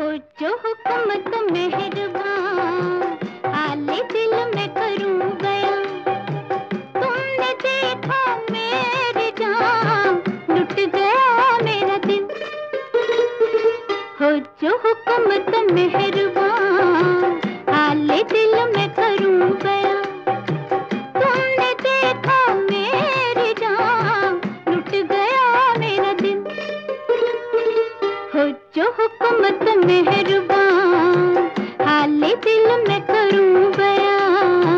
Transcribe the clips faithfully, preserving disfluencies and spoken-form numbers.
जो हुक्म तो मेहरबान, हाले दिल में करूं बयां। तुमने देखा मेरी जान, लुट गया मेरा दिल। हो जो हुक्म तो मेहरबान, हाले दिल में करूं बयां। तुमने देखा मेरी जान, लुट गया मेरा दिल। हो जो हुक्म तो मेहरबान, हाले दिल में करूं बयां।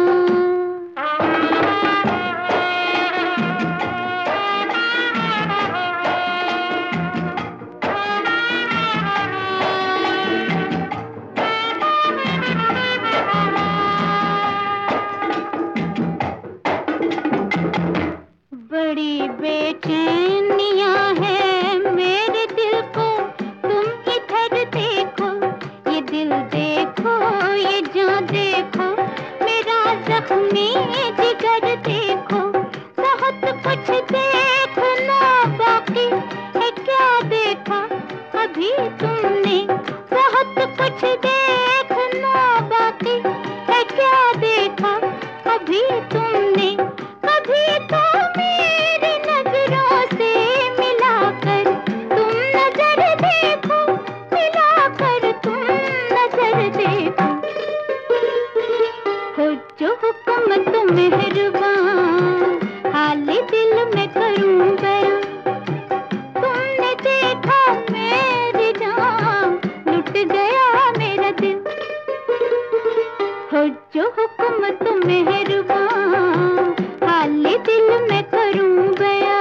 बड़ी बेचैनियां हैं मेरे दिल को, तुम इधर देखो, ये दिल देखो, ये जान देखो, मेरा जख्मी जिगर देखो। बहुत कुछ देखना बाकी है, क्या देखा अभी तुमने? बहुत कुछ देखना बाकी है, क्या देखा अभी तुमने? कभी तो मेरी नजरों से मिलाकर तुम नजर देखो, मिलाकर तुम नजर देखो। हो जो हुक्म तो मेहरबान, हाले दिल में करूं बयां। तुमने देखा मेरी जान, लुट गया मेरा दिल। हो जो हुक्म तो मेहरबान, हाले दिल में करूं बयां।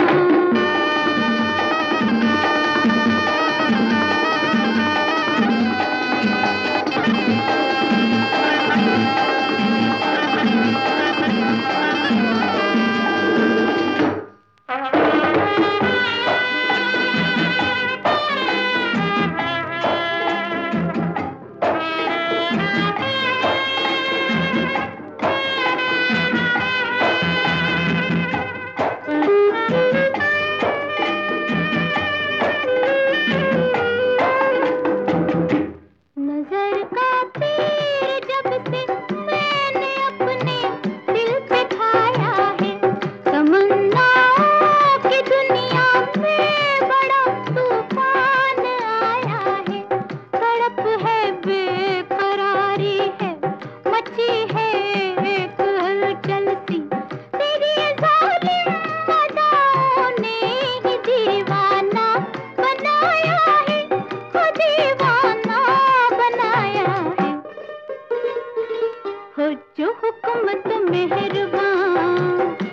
नजर का तीर जब से मैंने अपने दिल पे खाया है, तमन्नाओं की दुनिया में बड़ा तूफान आया है। तड़प है, बेकरारी है, मची है एक हलचल सी, तेरी जालिम अदाओं ने ही दीवाना बनाया है, ओ दीवाना बनाया है। हो जो हुक्म तो मेहरबान,